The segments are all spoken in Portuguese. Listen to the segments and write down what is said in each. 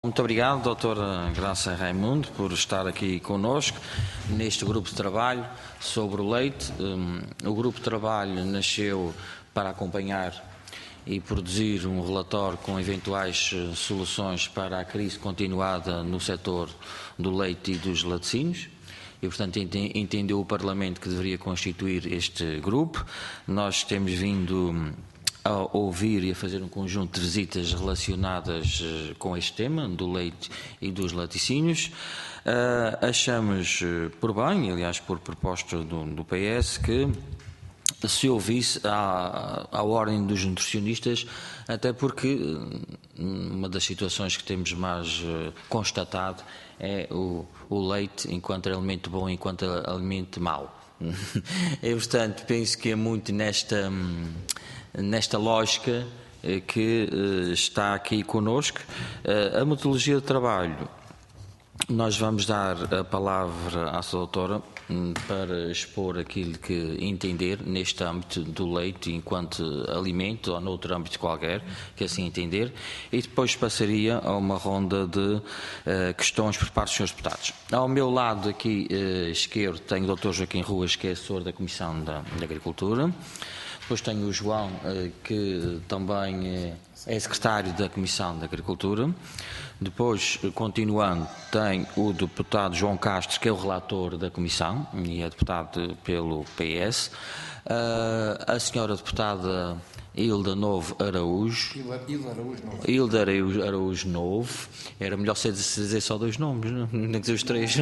Muito obrigado, doutora Graça Raimundo, por estar aqui connosco neste grupo de trabalho sobre o leite. O grupo de trabalho nasceu para acompanhar e produzir um relatório com eventuais soluções para a crise continuada no setor do leite e dos laticínios. E, portanto, entendeu o Parlamento que deveria constituir este grupo. Nós temos vindo a ouvir e a fazer um conjunto de visitas relacionadas com este tema, do leite e dos laticínios. Achamos por bem, aliás por proposta do PS, que se ouvisse à ordem dos nutricionistas, até porque uma das situações que temos mais constatado é o leite enquanto alimento bom e enquanto alimento mau. E, portanto, penso que é muito nesta lógica que está aqui connosco. A metodologia de trabalho, nós vamos dar a palavra à sua doutora para expor aquilo que entender neste âmbito do leite enquanto alimento ou noutro âmbito qualquer, que assim entender, e depois passaria a uma ronda de questões por parte dos senhores deputados. Ao meu lado aqui esquerdo tenho o Dr. Joaquim Ruas, que é assessor da Comissão da Agricultura. Depois tenho o João, que também é secretário da Comissão da Agricultura. Depois, continuando, tem o deputado João Castro, que é o relator da Comissão e é deputado pelo PS. A senhora deputada Hilda Novo Araújo. Hilda Araújo Novo. Era melhor se dizer só dois nomes, não tem que dizer os três.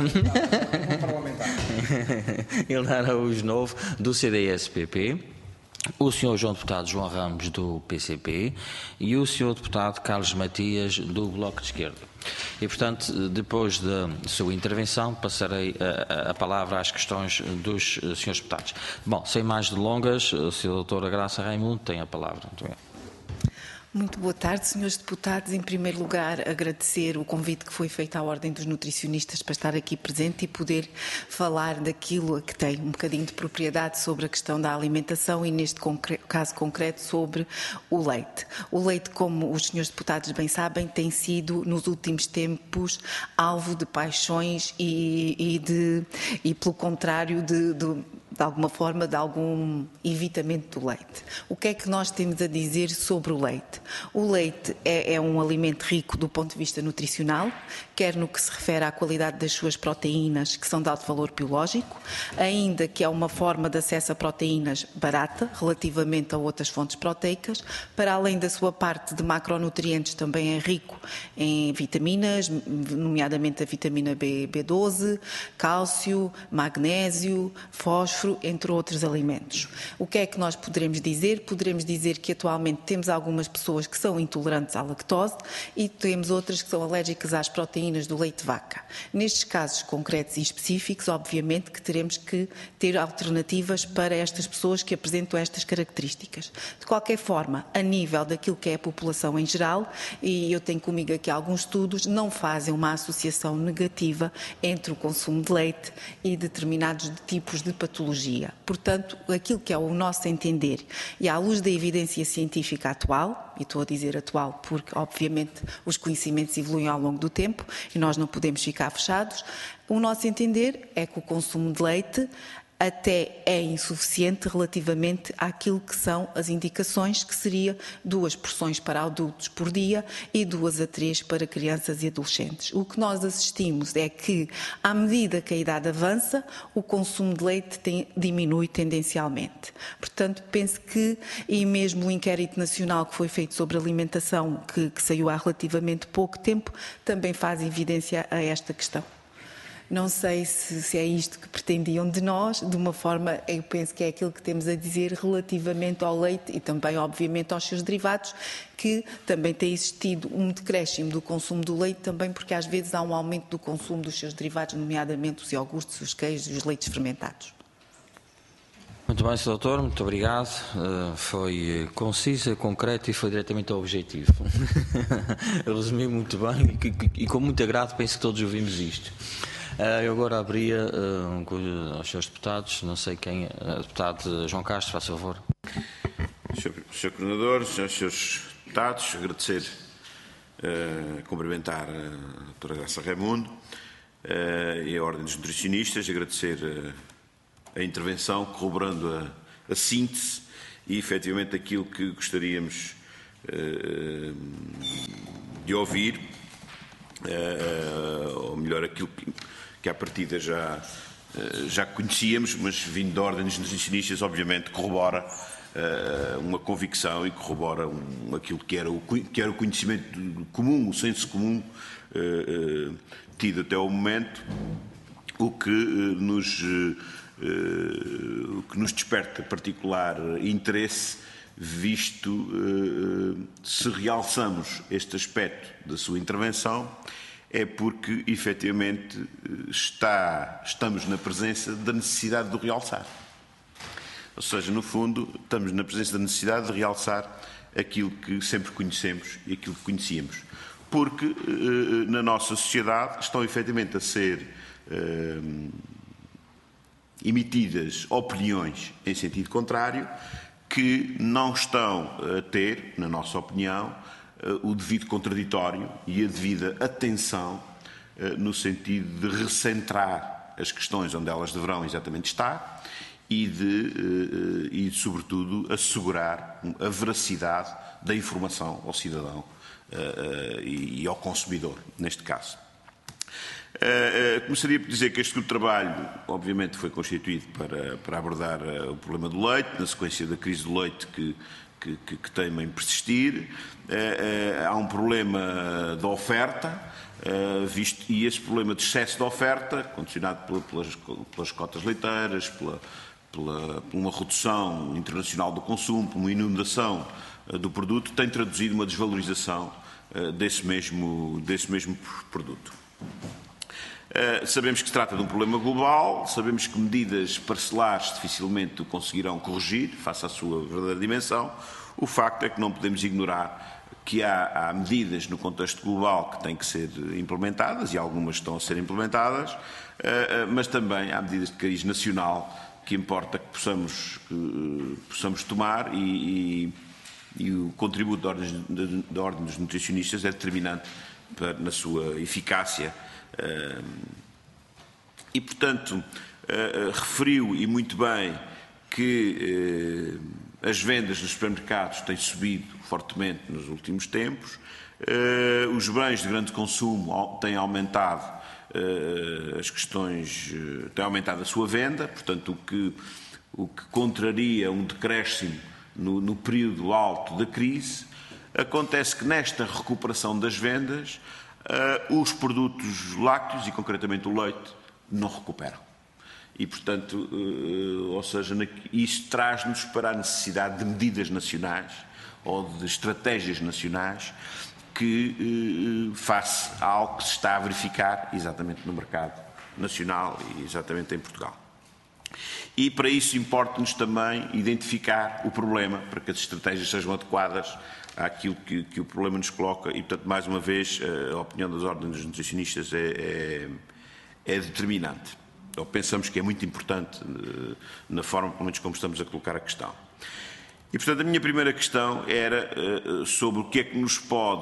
Hilda Araújo Novo, do CDS-PP. O senhor João Deputado João Ramos, do PCP, e o senhor Deputado Carlos Matias, do Bloco de Esquerda. E, portanto, depois da sua intervenção, passarei a palavra às questões dos senhores deputados. Bom, sem mais delongas, a senhora doutora Graça Raimundo tem a palavra. Muito bem. Muito boa tarde, senhores deputados. Em primeiro lugar, agradecer o convite que foi feito à Ordem dos Nutricionistas para estar aqui presente e poder falar daquilo a que tem um bocadinho de propriedade sobre a questão da alimentação e, neste caso concreto, sobre o leite. O leite, como os senhores deputados bem sabem, tem sido, nos últimos tempos, alvo de paixões e pelo contrário, de alguma forma, de algum evitamento do leite. O que é que nós temos a dizer sobre o leite? O leite é um alimento rico do ponto de vista nutricional, quer no que se refere à qualidade das suas proteínas, que são de alto valor biológico, ainda que é uma forma de acesso a proteínas barata, relativamente a outras fontes proteicas, para além da sua parte de macronutrientes, também é rico em vitaminas, nomeadamente a vitamina B12, cálcio, magnésio, fósforo, entre outros alimentos. O que é que nós poderemos dizer? Poderemos dizer que atualmente temos algumas pessoas que são intolerantes à lactose e temos outras que são alérgicas às proteínas do leite de vaca. Nestes casos concretos e específicos, obviamente que teremos que ter alternativas para estas pessoas que apresentam estas características. De qualquer forma, a nível daquilo que é a população em geral, e eu tenho comigo aqui alguns estudos, não fazem uma associação negativa entre o consumo de leite e determinados tipos de patologia. Portanto, aquilo que é o nosso entender, e à luz da evidência científica atual, e estou a dizer atual porque, obviamente, os conhecimentos evoluem ao longo do tempo e nós não podemos ficar fechados, o nosso entender é que o consumo de leite até é insuficiente relativamente àquilo que são as indicações, que seria 2 porções para adultos por dia e 2 a 3 para crianças e adolescentes. O que nós assistimos é que, à medida que a idade avança, o consumo de leite diminui tendencialmente. Portanto, penso que, e mesmo o inquérito nacional que foi feito sobre alimentação, que saiu há relativamente pouco tempo, também faz evidência a esta questão. Não sei se é isto que pretendiam de nós, de uma forma, eu penso que é aquilo que temos a dizer relativamente ao leite e também, obviamente, aos seus derivados, que também tem existido um decréscimo do consumo do leite, também porque às vezes há um aumento do consumo dos seus derivados, nomeadamente os iogurtes, os queijos e os leites fermentados. Muito bem, Sr. Doutor, muito obrigado. Foi concisa, concreto e foi diretamente ao objetivo. Resumi muito bem e com muito agrado penso que todos ouvimos isto. Eu agora abria aos seus deputados, não sei quem, deputado João Castro, faz favor. Sr. Coordenador, senhores deputados, agradecer cumprimentar a doutora Graça Raimundo e a Ordem dos Nutricionistas, agradecer a intervenção, corroborando a síntese e, efetivamente, aquilo que gostaríamos de ouvir, ou melhor, aquilo que à partida já conhecíamos, mas vindo da Ordem dos Nutricionistas, obviamente, corrobora uma convicção e corrobora aquilo que era o conhecimento comum, o senso comum tido até ao momento, o que nos desperta particular interesse, visto se realçamos este aspecto da sua intervenção, é porque efetivamente estamos na presença da necessidade de o realçar. Ou seja, no fundo, estamos na presença da necessidade de realçar aquilo que sempre conhecemos e aquilo que conhecíamos. Porque na nossa sociedade estão efetivamente a ser emitidas opiniões em sentido contrário que não estão a ter, na nossa opinião, o devido contraditório e a devida atenção no sentido de recentrar as questões onde elas deverão exatamente estar e sobretudo, assegurar a veracidade da informação ao cidadão e ao consumidor, neste caso. Começaria por dizer que este grupo de trabalho, obviamente, foi constituído para abordar o problema do leite, na sequência da crise do leite que teima em persistir. Há um problema da oferta, e esse problema de excesso de oferta, condicionado pelas cotas leiteiras, por uma redução internacional do consumo, por uma inundação do produto, tem traduzido uma desvalorização desse mesmo produto. Sabemos que se trata de um problema global, sabemos que medidas parcelares dificilmente o conseguirão corrigir, face à sua verdadeira dimensão. O facto é que não podemos ignorar que há medidas no contexto global que têm que ser implementadas, e algumas estão a ser implementadas, mas também há medidas de cariz nacional que importa que possamos tomar, e o contributo da Ordem dos Nutricionistas é determinante na sua eficácia. E, portanto, referiu, e muito bem, que as vendas nos supermercados têm subido fortemente nos últimos tempos, os bens de grande consumo têm aumentado as questões, têm aumentado a sua venda, portanto, o que contraria um decréscimo no período alto da crise. Acontece que nesta recuperação das vendas, os produtos lácteos, e concretamente o leite, não recuperam. E, portanto, ou seja, isso traz-nos para a necessidade de medidas nacionais ou de estratégias nacionais que face a algo que se está a verificar exatamente no mercado nacional e exatamente em Portugal. E para isso importa-nos também identificar o problema, para que as estratégias sejam adequadas àquilo que o problema nos coloca, e, portanto, mais uma vez, a opinião das ordens dos nutricionistas é determinante. Ou pensamos que é muito importante na forma, pelo menos, como estamos a colocar a questão. E, portanto, a minha primeira questão era sobre o que é que nos pode,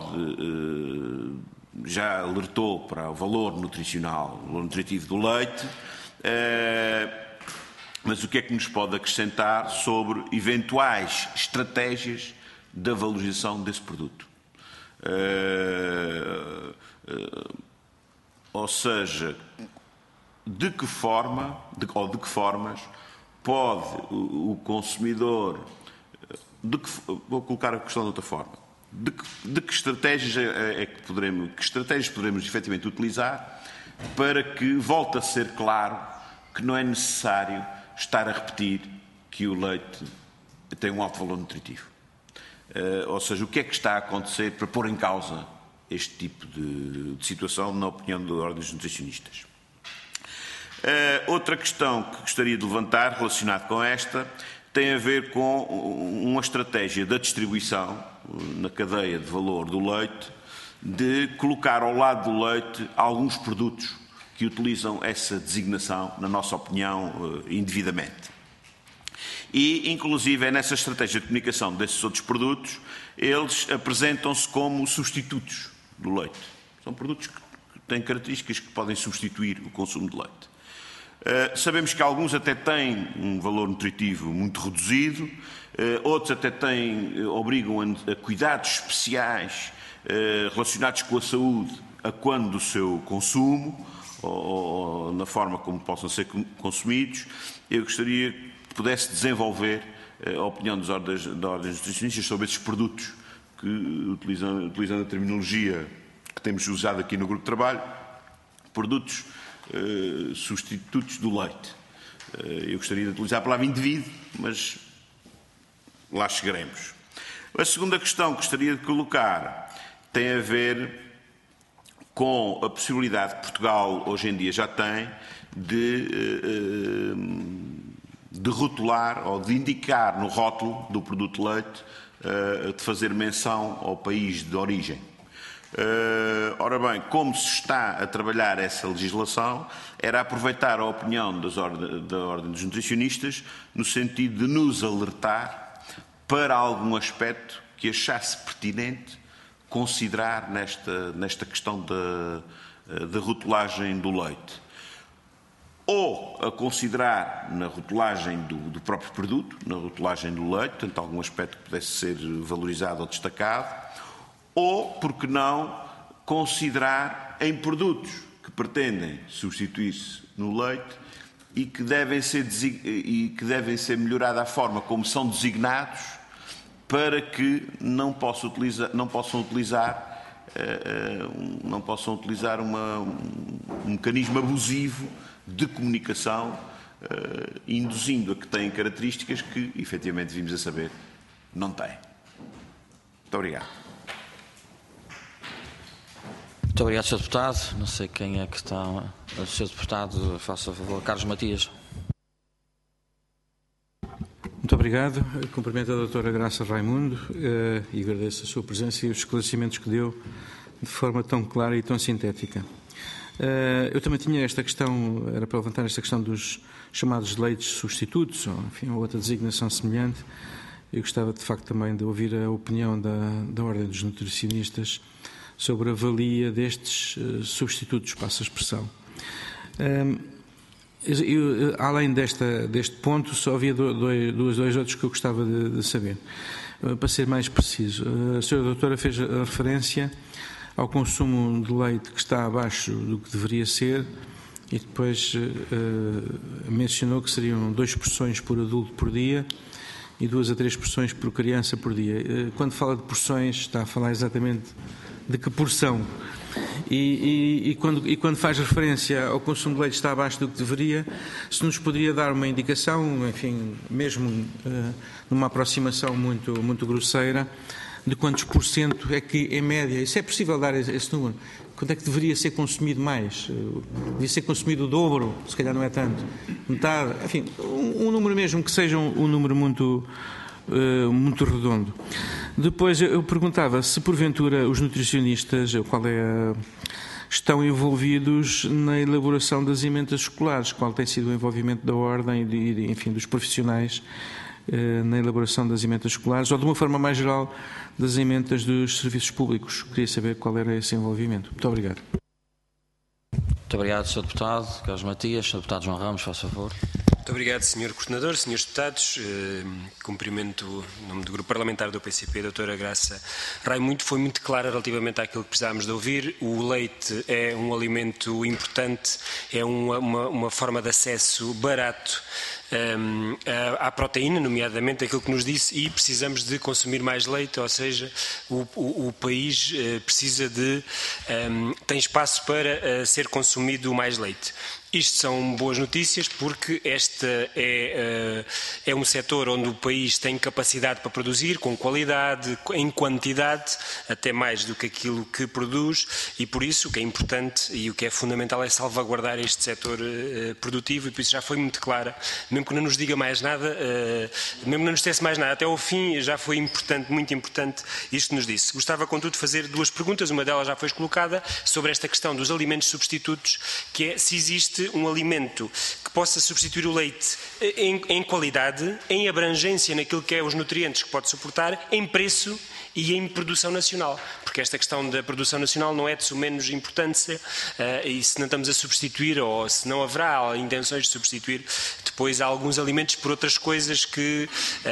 já alertou para o valor nutricional, o valor nutritivo do leite, mas o que é que nos pode acrescentar sobre eventuais estratégias da valorização desse produto. Ou seja, de que formas pode o consumidor, vou colocar a questão de outra forma, de que estratégias que estratégias poderemos efetivamente utilizar para que volte a ser claro que não é necessário estar a repetir que o leite tem um alto valor nutritivo. Ou seja, o que é que está a acontecer para pôr em causa este tipo de situação, na opinião da Ordem dos Nutricionistas? Outra questão que gostaria de levantar, relacionada com esta, tem a ver com uma estratégia da distribuição na cadeia de valor do leite, de colocar ao lado do leite alguns produtos que utilizam essa designação, na nossa opinião, indevidamente. E, inclusive, é nessa estratégia de comunicação desses outros produtos, eles apresentam-se como substitutos do leite. São produtos que têm características que podem substituir o consumo de leite. Sabemos que alguns até têm um valor nutritivo muito reduzido, outros até obrigam a cuidados especiais relacionados com a saúde a quando do seu consumo ou na forma como possam ser consumidos. Eu gostaria que pudesse desenvolver a opinião das ordens nutricionistas sobre esses produtos que, utilizando a terminologia que temos usado aqui no grupo de trabalho, produtos substitutos do leite. Eu gostaria de utilizar a palavra indivíduo, mas lá chegaremos. A segunda questão que gostaria de colocar tem a ver com a possibilidade que Portugal hoje em dia já tem de rotular ou de indicar no rótulo do produto de leite, de fazer menção ao país de origem. Ora bem, como se está a trabalhar essa legislação, era aproveitar a opinião da Ordem dos Nutricionistas no sentido de nos alertar para algum aspecto que achasse pertinente considerar nesta questão da rotulagem do leite. Ou a considerar na rotulagem do próprio produto, na rotulagem do leite, portanto, algum aspecto que pudesse ser valorizado ou destacado, ou, por que não, considerar em produtos que pretendem substituir-se no leite e que devem ser melhorada a forma como são designados para que não possam utilizar um mecanismo abusivo de comunicação, induzindo a que têm características que, efetivamente, vimos a saber, não têm. Muito obrigado. Muito obrigado, Sr. Deputado. Não sei quem é que está. O Sr. Deputado, faça favor. Carlos Matias. Muito obrigado. Cumprimento a doutora Graça Raimundo e agradeço a sua presença e os esclarecimentos que deu de forma tão clara e tão sintética. Eu também tinha esta questão, era para levantar esta questão dos chamados leites substitutos, ou enfim, outra designação semelhante. Eu gostava de facto também de ouvir a opinião da Ordem dos Nutricionistas sobre a valia destes substitutos, passo a expressão. Além deste ponto, só havia dois outros que eu gostava de saber. Para ser mais preciso, a senhora doutora fez a referência ao consumo de leite que está abaixo do que deveria ser e depois mencionou que seriam 2 porções por adulto por dia e 2 a 3 porções por criança por dia. Quando fala de porções, está a falar exatamente de que porção? E quando faz referência ao consumo de leite está abaixo do que deveria, se nos poderia dar uma indicação, enfim, mesmo numa aproximação muito grosseira, de quantos por cento é que, em média, se é possível dar esse número, quanto é que deveria ser consumido mais? Devia ser consumido o dobro, se calhar não é tanto, metade, enfim, um número mesmo que seja um número muito redondo. Depois eu perguntava se porventura os nutricionistas estão envolvidos na elaboração das emendas escolares, qual tem sido o envolvimento da Ordem e enfim, dos profissionais na elaboração das emendas escolares ou de uma forma mais geral das emendas dos serviços públicos. Queria saber qual era esse envolvimento. Muito obrigado. Muito obrigado, Sr. Deputado. Carlos Matias. Sr. Deputado João Ramos, faça favor. Muito obrigado, Sr. Coordenador, Srs. Deputados. Cumprimento em nome do Grupo Parlamentar do PCP, a doutora Graça Raimundo. Foi muito clara relativamente àquilo que precisávamos de ouvir. O leite é um alimento importante, é uma forma de acesso barato à proteína, nomeadamente aquilo que nos disse, e precisamos de consumir mais leite, ou seja, o país precisa tem espaço para ser consumido mais leite. Isto são boas notícias porque este é um setor onde o país tem capacidade para produzir com qualidade, em quantidade, até mais do que aquilo que produz, e por isso o que é importante e o que é fundamental é salvaguardar este setor produtivo, e por isso já foi muito clara, mesmo que não nos diga mais nada, mesmo que não nos dissesse mais nada, até ao fim já foi importante, muito importante isto que nos disse. Gostava, contudo, de fazer 2 perguntas, uma delas já foi colocada, sobre esta questão dos alimentos substitutos, que é se existe um alimento que possa substituir o leite em qualidade, em abrangência naquilo que é os nutrientes que pode suportar, em preço e em produção nacional, porque esta questão da produção nacional não é de menos importância, e se não estamos a substituir, ou se não haverá intenções de substituir depois alguns alimentos por outras coisas que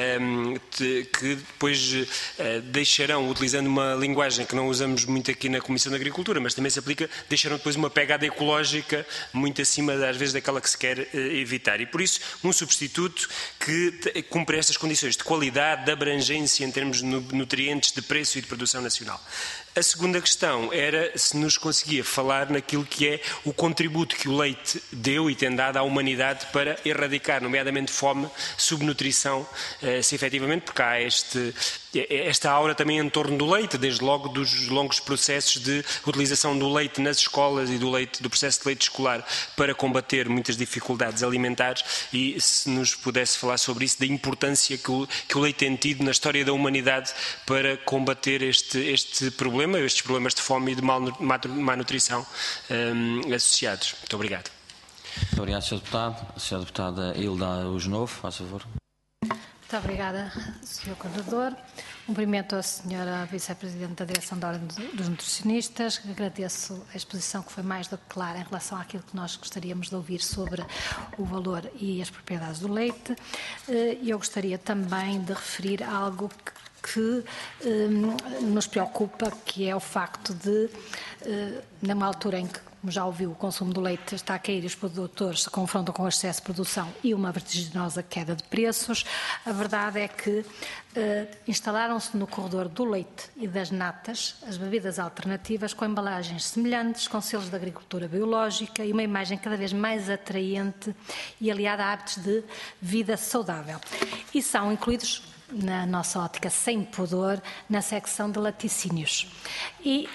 depois deixarão, utilizando uma linguagem que não usamos muito aqui na Comissão de Agricultura, mas também se aplica, deixarão depois uma pegada ecológica muito acima, às vezes, daquela que se quer evitar. E por isso, um substituto que cumpre estas condições de qualidade, de abrangência em termos de nutrientes, de preço e de produção nacional. A segunda questão era se nos conseguia falar naquilo que é o contributo que o leite deu e tem dado à humanidade para erradicar, nomeadamente fome, subnutrição, se efetivamente, porque há esta aura também em torno do leite, desde logo dos longos processos de utilização do leite nas escolas e do processo de leite escolar para combater muitas dificuldades alimentares, e se nos pudesse falar sobre isso, da importância que o leite tem tido na história da humanidade para combater estes problemas de fome e de má nutrição associados. Muito obrigado. Muito obrigado, Sr. Deputado. A Sra. Deputada Hilda Usnovo, faz favor. Muito obrigada, Sr. Coordenador. Cumprimento a Sra. Vice-Presidente da Direção da Ordem dos Nutricionistas. Agradeço a exposição que foi mais do que clara em relação àquilo que nós gostaríamos de ouvir sobre o valor e as propriedades do leite. Eu gostaria também de referir algo que nos preocupa, que é o facto de, numa altura em que, como já ouviu, o consumo do leite está a cair e os produtores se confrontam com o excesso de produção e uma vertiginosa queda de preços, a verdade é que instalaram-se no corredor do leite e das natas as bebidas alternativas com embalagens semelhantes, com selos de agricultura biológica e uma imagem cada vez mais atraente e aliada a hábitos de vida saudável. E são incluídos, na nossa ótica sem pudor, na secção de laticínios. E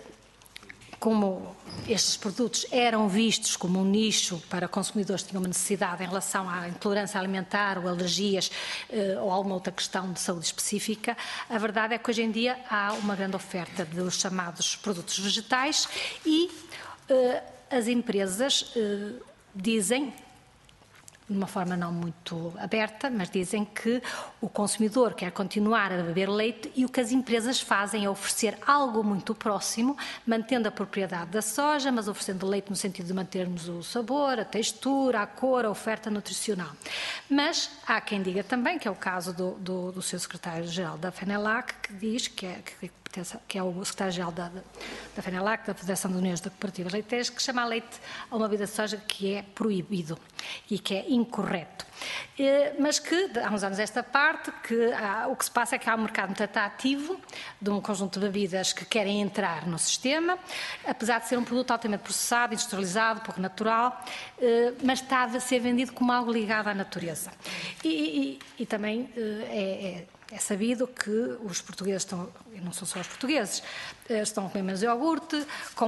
como estes produtos eram vistos como um nicho para consumidores que tinham uma necessidade em relação à intolerância alimentar ou alergias ou alguma outra questão de saúde específica, a verdade é que hoje em dia há uma grande oferta dos chamados produtos vegetais e as empresas dizem, de uma forma não muito aberta, mas dizem que o consumidor quer continuar a beber leite e o que as empresas fazem é oferecer algo muito próximo, mantendo a propriedade da soja, mas oferecendo leite no sentido de mantermos o sabor, a textura, a cor, a oferta nutricional. Mas há quem diga também, que é o caso do seu secretário-geral da FENELAC, que diz que é o secretário-geral da FENELAC, da Federação de Uniões de Cooperativas Leiteiras, que chama leite a uma bebida de soja que é proibido e que é incorreto. Mas que, há uns anos esta parte, o que se passa é que há um mercado muito atrativo de um conjunto de bebidas que querem entrar no sistema, apesar de ser um produto altamente processado, industrializado, pouco natural, mas está a ser vendido como algo ligado à natureza. E também é sabido que os portugueses estão, e não são só os portugueses, estão a comer mais iogurte,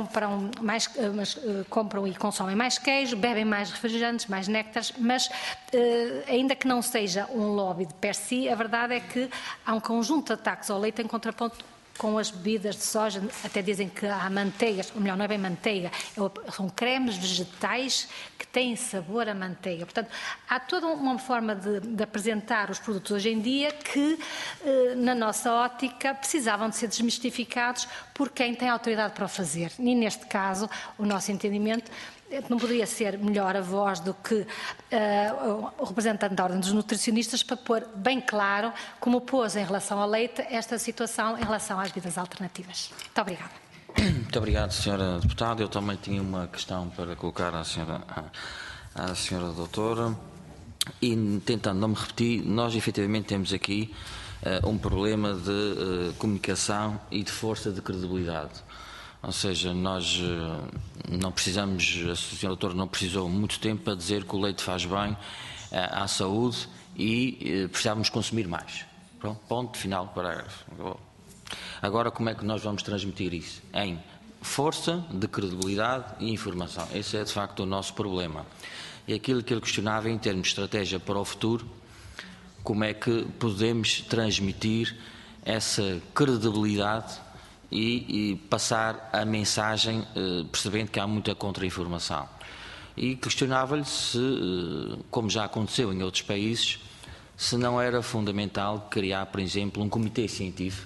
compram e consomem mais queijo, bebem mais refrigerantes, mais néctares, mas ainda que não seja um lobby de per si, a verdade é que há um conjunto de ataques ao leite em contraponto com as bebidas de soja. Até dizem que há manteigas, ou melhor, não é bem manteiga, são cremes vegetais que têm sabor a manteiga. Portanto, há toda uma forma de apresentar os produtos hoje em dia que, na nossa ótica, precisavam de ser desmistificados por quem tem autoridade para o fazer. E, neste caso, o nosso entendimento não poderia ser melhor a voz do que o representante da Ordem dos Nutricionistas para pôr bem claro como pôs em relação ao leite esta situação em relação às bebidas alternativas. Muito obrigada. Muito obrigado, Sra. Deputada. Eu também tinha uma questão para colocar à Sra. Doutora. E, tentando não me repetir, nós efetivamente temos aqui um problema de comunicação e de força de credibilidade. Ou seja, nós não precisamos, a Sra. Doutora não precisou muito tempo para dizer que o leite faz bem à saúde e precisávamos consumir mais. Pronto, ponto, final, parágrafo. Agora, como é que nós vamos transmitir isso? Em força de credibilidade e informação. Esse é, de facto, o nosso problema. E aquilo que ele questionava em termos de estratégia para o futuro, como é que podemos transmitir essa credibilidade e passar a mensagem percebendo que há muita contra-informação. E questionava-lhe se, como já aconteceu em outros países, se não era fundamental criar, por exemplo, um comitê científico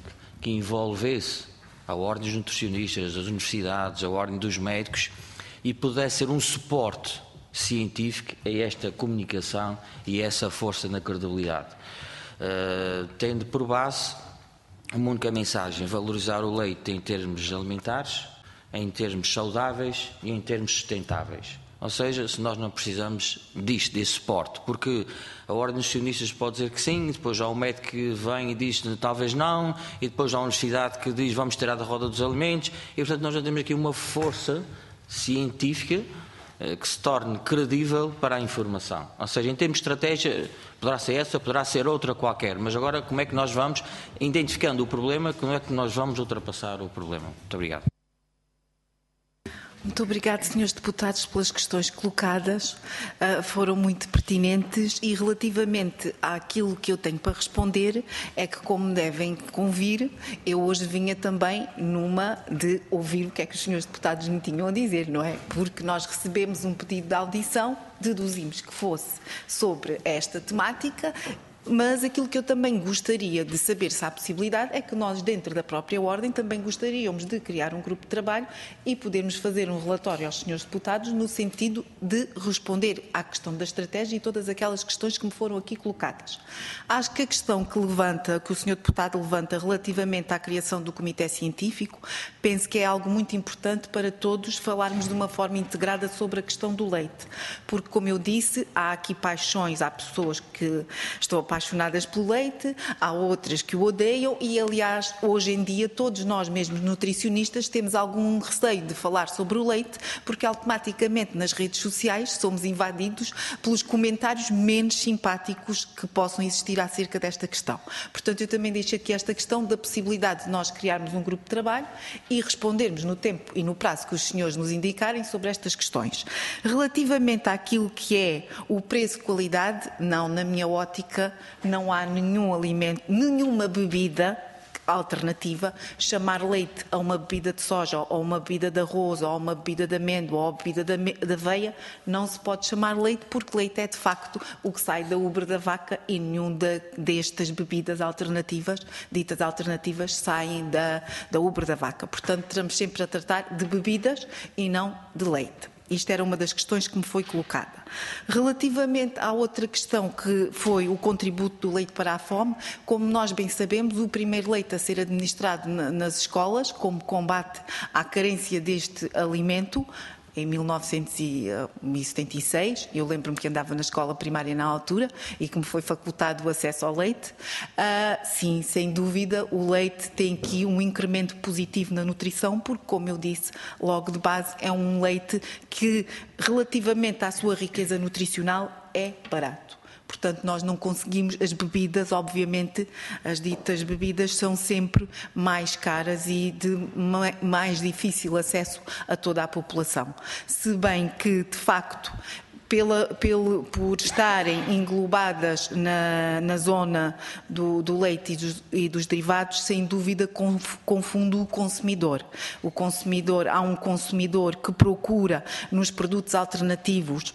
que envolvesse a ordem dos nutricionistas, as universidades, a ordem dos médicos e pudesse ser um suporte científico a esta comunicação e a essa força na credibilidade. Tendo por base uma única mensagem: valorizar o leite em termos alimentares, em termos saudáveis e em termos sustentáveis. Ou seja, se nós não precisamos disto, desse suporte, porque a ordem dos nutricionistas pode dizer que sim, depois há um médico que vem e diz talvez não, e depois há uma universidade que diz vamos tirar da roda dos alimentos, e portanto nós já temos aqui uma força científica que se torne credível para a informação. Ou seja, em termos de estratégia, poderá ser essa, poderá ser outra qualquer, mas agora como é que nós vamos, identificando o problema, como é que nós vamos ultrapassar o problema? Muito obrigado. Muito obrigado, senhores deputados, pelas questões colocadas. Foram muito pertinentes e relativamente àquilo que eu tenho para responder é que, como devem convir, eu hoje vinha também numa de ouvir o que é que os senhores deputados me tinham a dizer, não é? Porque nós recebemos um pedido de audição, deduzimos que fosse sobre esta temática. Mas aquilo que eu também gostaria de saber, se há possibilidade, é que nós, dentro da própria ordem, também gostaríamos de criar um grupo de trabalho e podermos fazer um relatório aos senhores deputados no sentido de responder à questão da estratégia e todas aquelas questões que me foram aqui colocadas. Acho que a questão que o senhor deputado levanta relativamente à criação do Comitê Científico, penso que é algo muito importante para todos falarmos de uma forma integrada sobre a questão do leite. Porque, como eu disse, há aqui paixões, há pessoas que estão apaixonadas pelo leite, há outras que o odeiam e, aliás, hoje em dia todos nós mesmos nutricionistas temos algum receio de falar sobre o leite porque automaticamente nas redes sociais somos invadidos pelos comentários menos simpáticos que possam existir acerca desta questão. Portanto, eu também deixo aqui esta questão da possibilidade de nós criarmos um grupo de trabalho e respondermos no tempo e no prazo que os senhores nos indicarem sobre estas questões. Relativamente àquilo que é o preço-qualidade, não, na minha ótica, não há nenhum alimento, nenhuma bebida alternativa, chamar leite a uma bebida de soja, ou uma bebida de arroz, ou uma bebida de amêndoa, ou uma bebida de aveia, não se pode chamar leite, porque leite é de facto o que sai da ubra da vaca e nenhum destas bebidas alternativas, ditas alternativas, saem da ubra da vaca. Portanto, estamos sempre a tratar de bebidas e não de leite. Isto era uma das questões que me foi colocada. Relativamente à outra questão, que foi o contributo do leite para a fome, como nós bem sabemos, o primeiro leite a ser administrado nas escolas, como combate à carência deste alimento, em 1976, eu lembro-me que andava na escola primária na altura e que me foi facultado o acesso ao leite. Sim, sem dúvida, o leite tem aqui um incremento positivo na nutrição, porque, como eu disse, logo de base, é um leite que, relativamente à sua riqueza nutricional, é barato. Portanto, nós não conseguimos, as bebidas, obviamente, as ditas bebidas são sempre mais caras e de mais difícil acesso a toda a população. Se bem que, de facto, por estarem englobadas na zona do leite e dos derivados, sem dúvida confunde o consumidor. Há um consumidor que procura nos produtos alternativos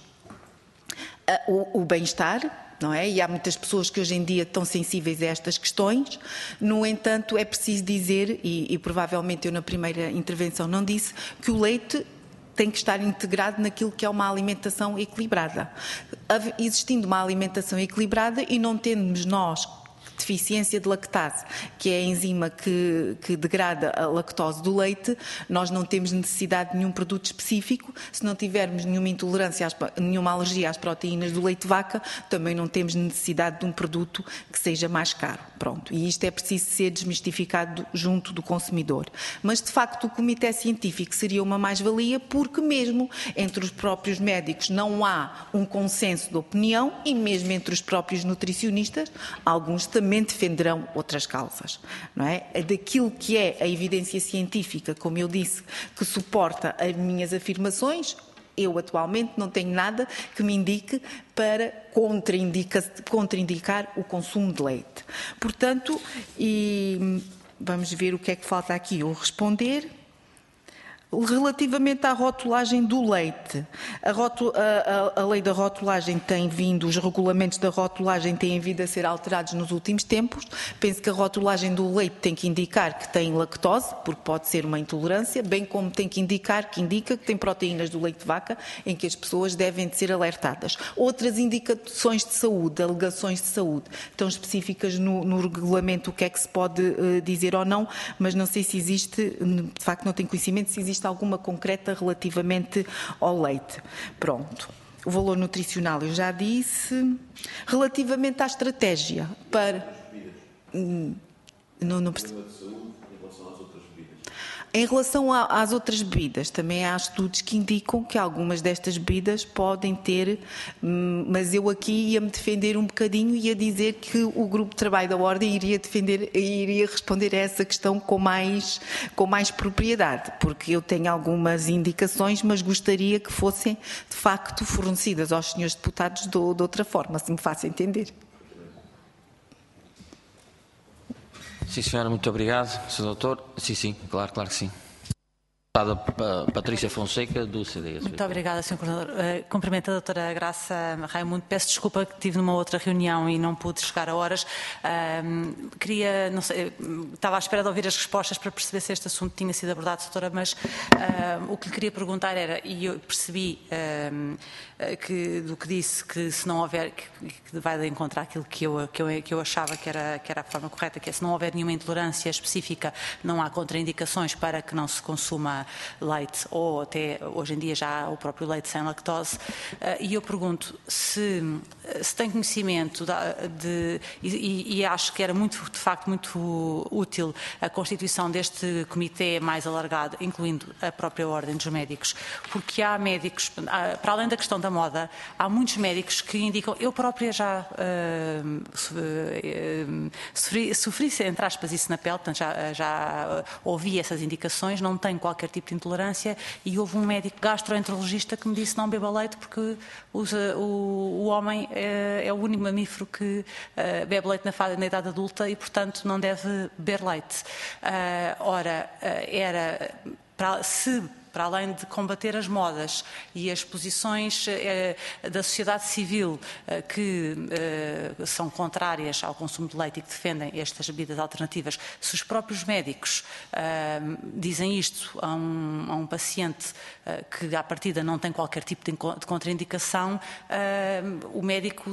o bem-estar, não é? E há muitas pessoas que hoje em dia estão sensíveis a estas questões. No entanto, é preciso dizer, e provavelmente eu na primeira intervenção não disse, que o leite tem que estar integrado naquilo que é uma alimentação equilibrada. Existindo uma alimentação equilibrada e não temos nós deficiência de lactase, que é a enzima que degrada a lactose do leite, nós não temos necessidade de nenhum produto específico. Se não tivermos nenhuma intolerância, nenhuma alergia às proteínas do leite de vaca, também não temos necessidade de um produto que seja mais caro. Pronto. E isto é preciso ser desmistificado junto do consumidor. Mas, de facto, o Comitê Científico seria uma mais-valia, porque mesmo entre os próprios médicos não há um consenso de opinião e mesmo entre os próprios nutricionistas, alguns também defenderão outras causas, não é? Daquilo que é a evidência científica, como eu disse, que suporta as minhas afirmações, eu atualmente não tenho nada que me indique para contraindicar o consumo de leite. Portanto, vamos ver o que é que falta aqui eu responder. Relativamente à rotulagem do leite, a lei da rotulagem tem vindo, os regulamentos da rotulagem têm vindo a ser alterados nos últimos tempos. Penso que a rotulagem do leite tem que indicar que tem lactose, porque pode ser uma intolerância, bem como tem que indica que tem proteínas do leite de vaca, em que as pessoas devem de ser alertadas. Outras indicações de saúde, alegações de saúde, estão específicas no regulamento o que é que se pode dizer ou não, mas não sei se existe, de facto não tenho conhecimento, se existe alguma concreta relativamente ao leite. Pronto. O valor nutricional eu já disse. Relativamente à estratégia para... Não percebi. Em relação às outras bebidas, também há estudos que indicam que algumas destas bebidas podem ter, mas eu aqui ia-me defender um bocadinho e ia dizer que o grupo de trabalho da Ordem iria responder a essa questão com mais propriedade, porque eu tenho algumas indicações, mas gostaria que fossem, de facto, fornecidas aos senhores deputados de outra forma, se me faço entender. Sim, senhora, muito obrigado. Sr. Doutor. Sim, claro que sim. Deputada Patrícia Fonseca, do CDS. Muito obrigada, Sr. Coordenador. Cumprimento a doutora Graça Raimundo. Peço desculpa que estive numa outra reunião e não pude chegar a horas. Estava à espera de ouvir as respostas para perceber se este assunto tinha sido abordado, doutora, mas o que lhe queria perguntar era, e eu percebi do que disse, que se não houver, que vai de encontrar aquilo que eu achava que era a forma correta, que é se não houver nenhuma intolerância específica, não há contraindicações para que não se consuma leite, ou até hoje em dia já há o próprio leite sem lactose. E eu pergunto se tem conhecimento e acho que era de facto muito útil a constituição deste comitê mais alargado, incluindo a própria Ordem dos Médicos, porque há médicos, para além da questão da moda, há muitos médicos que indicam, eu própria já sofri, entre aspas, isso na pele, portanto já ouvi essas indicações, não tenho qualquer tipo de intolerância, e houve um médico gastroenterologista que me disse não beba leite porque o homem é o único mamífero que bebe leite na idade adulta e, portanto, não deve beber leite. Para além de combater as modas e as posições da sociedade civil que são contrárias ao consumo de leite e que defendem estas bebidas alternativas, se os próprios médicos dizem isto a um paciente que à partida não tem qualquer tipo de contraindicação, o médico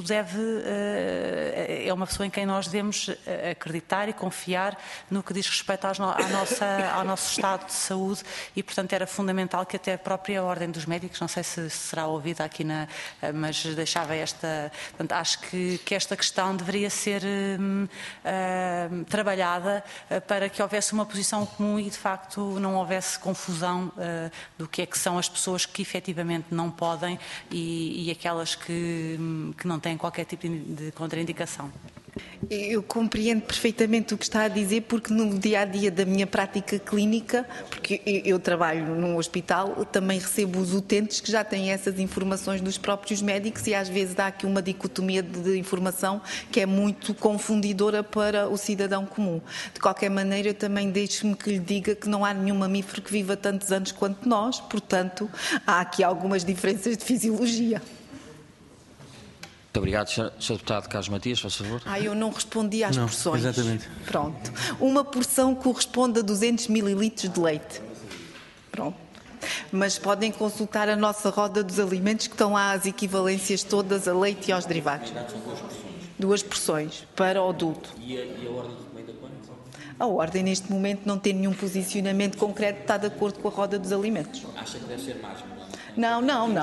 é uma pessoa em quem nós devemos acreditar e confiar no que diz respeito ao nosso estado de saúde, e portanto era fundamental que até a própria Ordem dos Médicos, não sei se será ouvida aqui, mas deixava portanto, acho que esta questão deveria ser trabalhada para que houvesse uma posição comum e de facto não houvesse confusão do que é que são as pessoas que efetivamente não podem e aquelas que não têm qualquer tipo de contraindicação. Eu compreendo perfeitamente o que está a dizer, porque no dia-a-dia da minha prática clínica, porque eu trabalho num hospital, também recebo os utentes que já têm essas informações dos próprios médicos e às vezes há aqui uma dicotomia de informação que é muito confundidora para o cidadão comum. De qualquer maneira, eu também deixo-me que lhe diga que não há nenhum mamífero que viva tantos anos quanto nós, portanto, há aqui algumas diferenças de fisiologia. Muito obrigado, Sr. Deputado Carlos Matias, por favor. Eu não respondi às porções. Exatamente. Pronto. Uma porção corresponde a 200 ml de leite. Pronto. Mas podem consultar a nossa roda dos alimentos, que estão lá as equivalências todas a leite e aos derivados. Duas porções para o adulto. E a Ordem recomenda quanto? A Ordem, neste momento, não tem nenhum posicionamento concreto, está de acordo com a roda dos alimentos. Acha que deve ser mais? Não.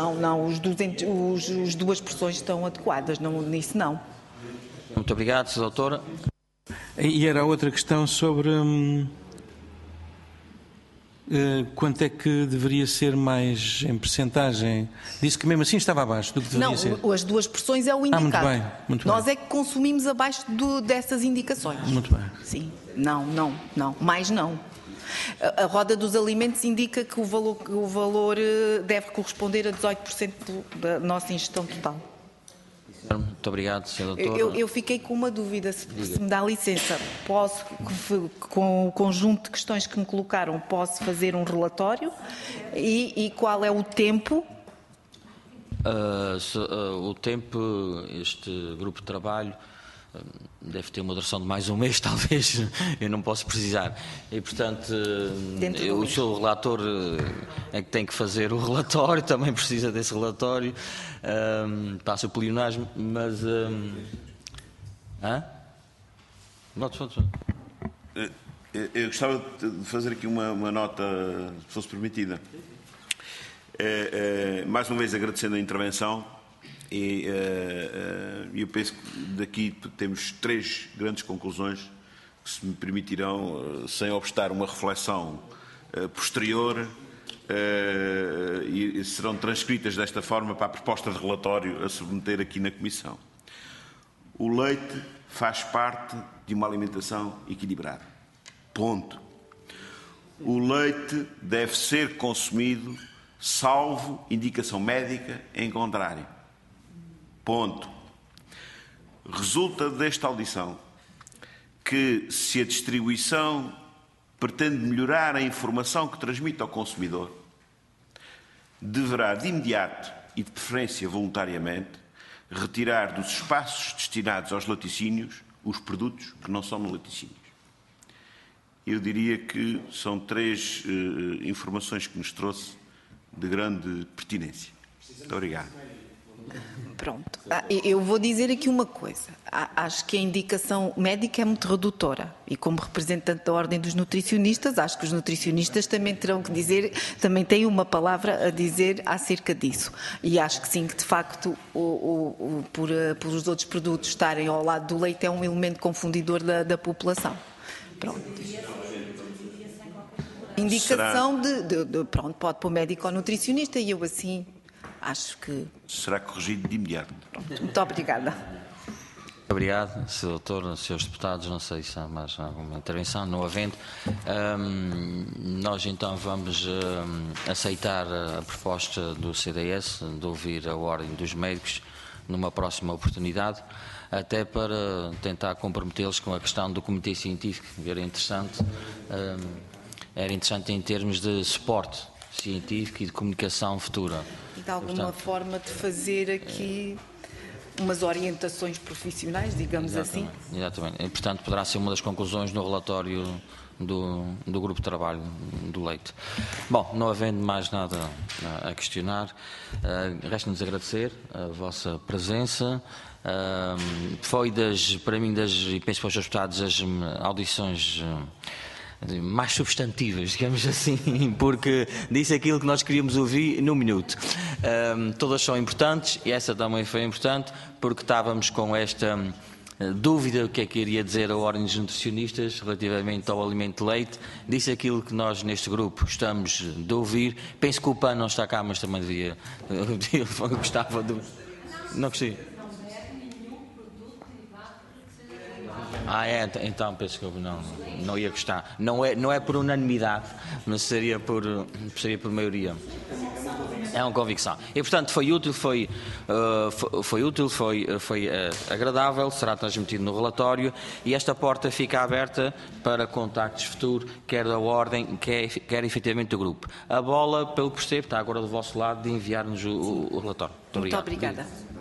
As duas porções estão adequadas, nisso não. Muito obrigado, Sra. Doutora. E era outra questão sobre quanto é que deveria ser mais em percentagem. Disse que mesmo assim estava abaixo do que deveria ser. Não, as duas porções é o indicado. Muito Nós bem. é que consumimos abaixo dessas indicações. Muito bem. Sim. Não. Mais não. A roda dos alimentos indica que o valor deve corresponder a 18% da nossa ingestão total. Muito obrigado, Sr. Doutor. Eu fiquei com uma dúvida, se me dá licença. Posso, com o conjunto de questões que me colocaram, posso fazer um relatório? E qual é o tempo? O tempo, este grupo de trabalho deve ter uma duração de mais um mês, talvez, eu não posso precisar. E, portanto, eu sou o relator, é que tem que fazer o relatório, também precisa desse relatório, passa o pleonasmo, mas... Eu gostava de fazer aqui uma nota, se fosse permitida. Mais uma vez agradecendo a intervenção. E eu penso que daqui temos 3 grandes conclusões que se me permitirão, sem obstar uma reflexão posterior, e serão transcritas desta forma para a proposta de relatório a submeter aqui na Comissão. O leite faz parte de uma alimentação equilibrada. Ponto. O leite deve ser consumido salvo indicação médica em contrário. Ponto. Resulta desta audição que, se a distribuição pretende melhorar a informação que transmite ao consumidor, deverá de imediato e de preferência voluntariamente retirar dos espaços destinados aos laticínios os produtos que não são laticínios. Eu diria que são 3 informações que nos trouxe de grande pertinência. Muito obrigado. Pronto. Eu vou dizer aqui uma coisa. Acho que a indicação médica é muito redutora e, como representante da Ordem dos Nutricionistas, acho que os nutricionistas também terão que dizer, também têm uma palavra a dizer acerca disso. E acho que sim, que de facto, por os outros produtos estarem ao lado do leite é um elemento confundidor da população. Pronto. Indicação pronto, pode pôr médico ou nutricionista e eu assim... Acho que... Será corrigido de imediato. Pronto, muito obrigada. Obrigado, Sr. Doutor, Srs. Deputados. Não sei se há mais alguma intervenção. Não havendo, nós então vamos aceitar a proposta do CDS de ouvir a Ordem dos Médicos numa próxima oportunidade, até para tentar comprometê-los com a questão do Comitê Científico. Era interessante em termos de suporte científico e de comunicação futura. E de alguma forma de fazer aqui umas orientações profissionais, digamos assim. Exatamente. E, portanto, poderá ser uma das conclusões no relatório do grupo de trabalho do leite. Bom, não havendo mais nada a questionar, resta-nos agradecer a vossa presença. Foi para mim, e penso para os deputados, as audições mais substantivas, digamos assim, porque disse aquilo que nós queríamos ouvir num minuto. Todas são importantes e essa também foi importante porque estávamos com esta dúvida o que é que iria dizer a Ordem dos Nutricionistas relativamente ao alimento de leite. Disse aquilo que nós neste grupo gostamos de ouvir. Penso que o PAN não está cá, mas também devia. Eu gostava de. Não gostei. Então penso que eu não ia gostar. Não é por unanimidade, mas seria por maioria. É uma convicção. E portanto foi útil, foi agradável, será transmitido no relatório e esta porta fica aberta para contactos futuros, quer da Ordem, quer efetivamente do grupo. A bola, pelo que percebo, está agora do vosso lado de enviar-nos o relatório. Muito obrigada.